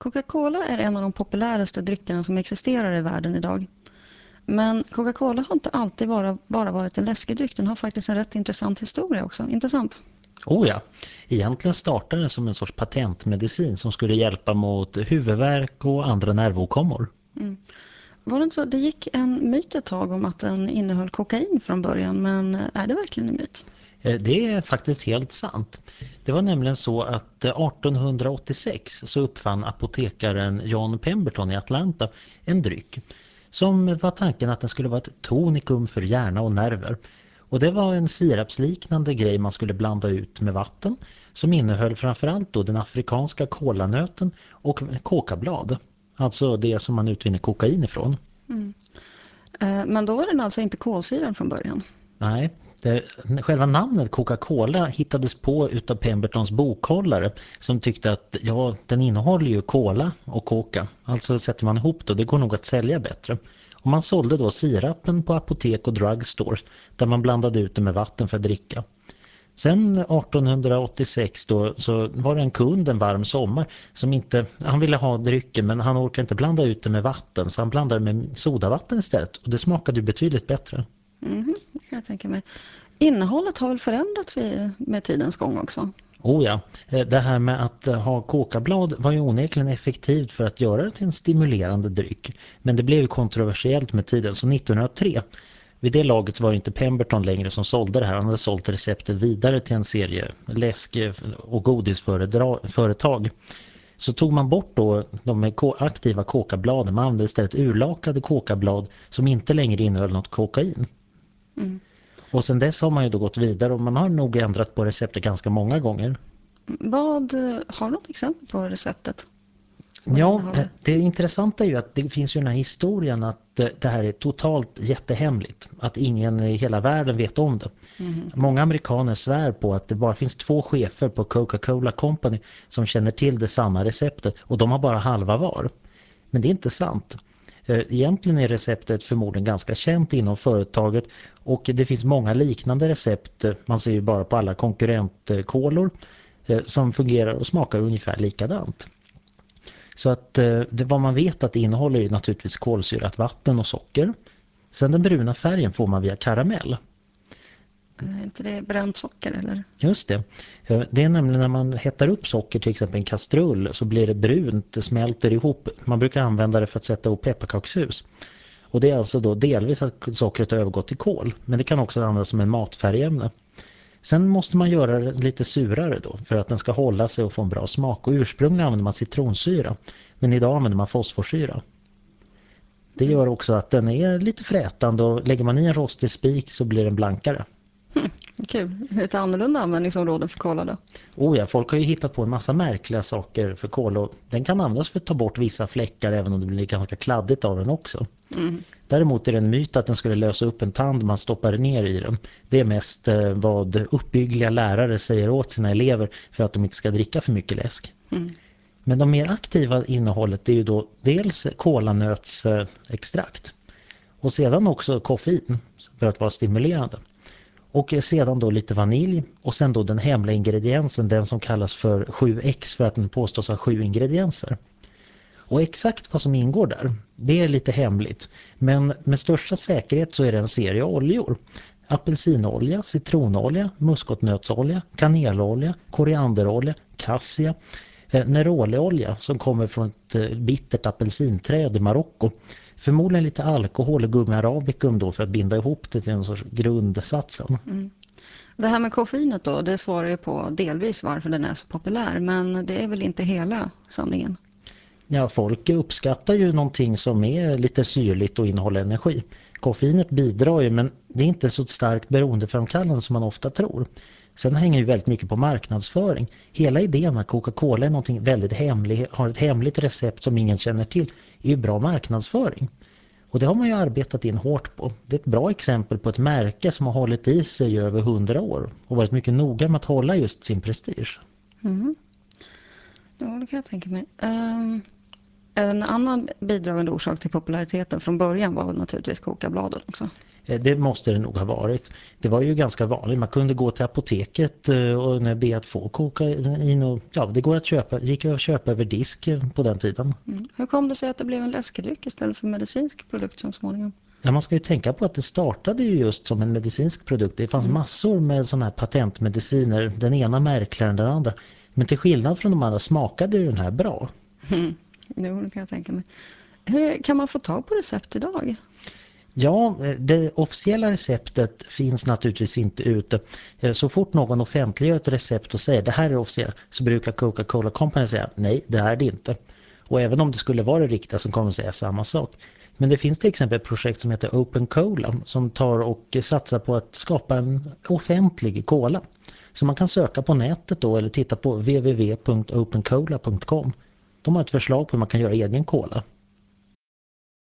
Coca-Cola är en av de populäraste dryckerna som existerar i världen idag. Men Coca-Cola har inte alltid bara varit en läskedryck. Den har faktiskt en rätt intressant historia också. Intressant. Oh ja, egentligen startade den som en sorts patentmedicin som skulle hjälpa mot huvudvärk och andra nervåkommor. Mm. Var det inte så? Det gick en myt ett tag om att den innehöll kokain från början, men är det verkligen en myt? Det är faktiskt helt sant. Det var nämligen så att 1886 så uppfann apotekaren John Pemberton i Atlanta en dryck som var tanken att den skulle vara ett tonikum för hjärna och nerver. Och det var en sirapsliknande grej man skulle blanda ut med vatten som innehöll framförallt då den afrikanska kolanöten och kokablad. Alltså det som man utvinner kokain ifrån. Mm. Men då var den alltså inte kolsyran från början? Nej, själva namnet Coca-Cola hittades på utav Pembertons bokhållare som tyckte att den innehåller ju cola och coca. Alltså sätter man ihop det går nog att sälja bättre. Och man sålde då sirapen på apotek och drugstores där man blandade ut det med vatten för att dricka. Sen 1886 då så var det en kund en varm sommar som han ville ha drycken men han orkade inte blanda ut det med vatten så han blandade med sodavatten istället och det smakade ju betydligt bättre. Det kan jag tänka mig. Innehållet har väl förändrats med tidens gång också? Oh ja, det här med att ha kokablad var ju onekligen effektivt för att göra det till en stimulerande dryck. Men det blev ju kontroversiellt med tiden, så 1903, vid det laget var det inte Pemberton längre som sålde det här. Han hade sålt receptet vidare till en serie läsk- och godisföretag. Så tog man bort då de aktiva kokabladen, man använde istället urlakade kokablad som inte längre innehöll något kokain. Mm. Och sen dess har man ju då gått vidare och man har nog ändrat på receptet ganska många gånger. Har du något exempel på receptet? Ja, det intressanta är ju att det finns ju den här historien att det här är totalt jättehemligt. Att ingen i hela världen vet om det. Mm. Många amerikaner svär på att det bara finns 2 chefer på Coca-Cola Company som känner till det sanna receptet och de har bara halva var. Men det är inte sant. Egentligen är receptet förmodligen ganska känt inom företaget och det finns många liknande recept. Man ser ju bara på alla konkurrentkolor som fungerar och smakar ungefär likadant. Så att vad man vet att det innehåller är naturligtvis kolsyrat vatten och socker. Sen den bruna färgen får man via karamell. Är inte det bränt socker eller? Just det. Det är nämligen när man hettar upp socker till exempel i en kastrull så blir det brunt, det smälter ihop. Man brukar använda det för att sätta ihop pepparkakshus. Och det är alltså då delvis att sockret har övergått till kol. Men det kan också användas som en matfärgämne. Sen måste man göra det lite surare då för att den ska hålla sig och få en bra smak. Och ursprungligen använder man citronsyra. Men idag använder man fosforsyra. Det gör också att den är lite frätande och lägger man i en rostig spik så blir den blankare. Kul. Lite annorlunda användningsområden för kola då. Oh ja, folk har ju hittat på en massa märkliga saker för kola och den kan användas för att ta bort vissa fläckar även om det blir ganska kladdigt av den också. Mm. Däremot är det en myt att den skulle lösa upp en tand man stoppar ner i den. Det är mest vad uppbyggliga lärare säger åt sina elever för att de inte ska dricka för mycket läsk. Mm. Men de mer aktiva innehållet är ju då dels kolanötsextrakt och sedan också koffein för att vara stimulerande. Och sedan då lite vanilj och sen då den hemliga ingrediensen, den som kallas för 7X för att den påstås ha 7 ingredienser. Och exakt vad som ingår där, det är lite hemligt. Men med största säkerhet så är det en serie oljor. Apelsinolja, citronolja, muskotnötsolja, kanelolja, korianderolja, kassia, neroliolja som kommer från ett bittert apelsinträd i Marocko. Förmodligen lite alkohol och gummi arabicum då för att binda ihop det till en sorts grundsatsen. Mm. Det här med koffeinet då, det svarar ju på delvis varför den är så populär. Men det är väl inte hela sanningen? Ja, folk uppskattar ju någonting som är lite syrligt och innehåller energi. Koffeinet bidrar ju men det är inte så starkt beroendeframkallande som man ofta tror. Sen hänger ju väldigt mycket på marknadsföring. Hela idén att Coca-Cola är någonting väldigt hemligt, har ett hemligt recept som ingen känner till, är ju bra marknadsföring. Och det har man ju arbetat in hårt på. Det är ett bra exempel på ett märke som har hållit i sig i över 100 år och varit mycket noga med att hålla just sin prestige. Mm. Ja, det kan jag tänka mig. En annan bidragande orsak till populariteten från början var naturligtvis kokabladen också. Det måste det nog ha varit. Det var ju ganska vanligt. Man kunde gå till apoteket och be att få kokain. Och, ja, det gick att köpa över disk på den tiden. Hur kom det sig att det blev en läskedryck istället för medicinsk produkt så småningom? Ja, man ska ju tänka på att det startade ju just som en medicinsk produkt. Det fanns massor med sådana här patentmediciner. Den ena märkligare än den andra. Men till skillnad från de andra smakade ju den här bra. Det kan jag tänka mig. Hur kan man få tag på recept idag? Ja, det officiella receptet finns naturligtvis inte ute. Så fort någon offentliggör ett recept och säger det här är officiellt, så brukar Coca-Cola Company säga nej, det är det inte. Och även om det skulle vara det riktiga så kommer de säga samma sak. Men det finns till exempel ett projekt som heter Open Cola som tar och satsar på att skapa en offentlig cola. Så man kan söka på nätet då eller titta på www.opencola.com. De har ett förslag på hur man kan göra egen cola.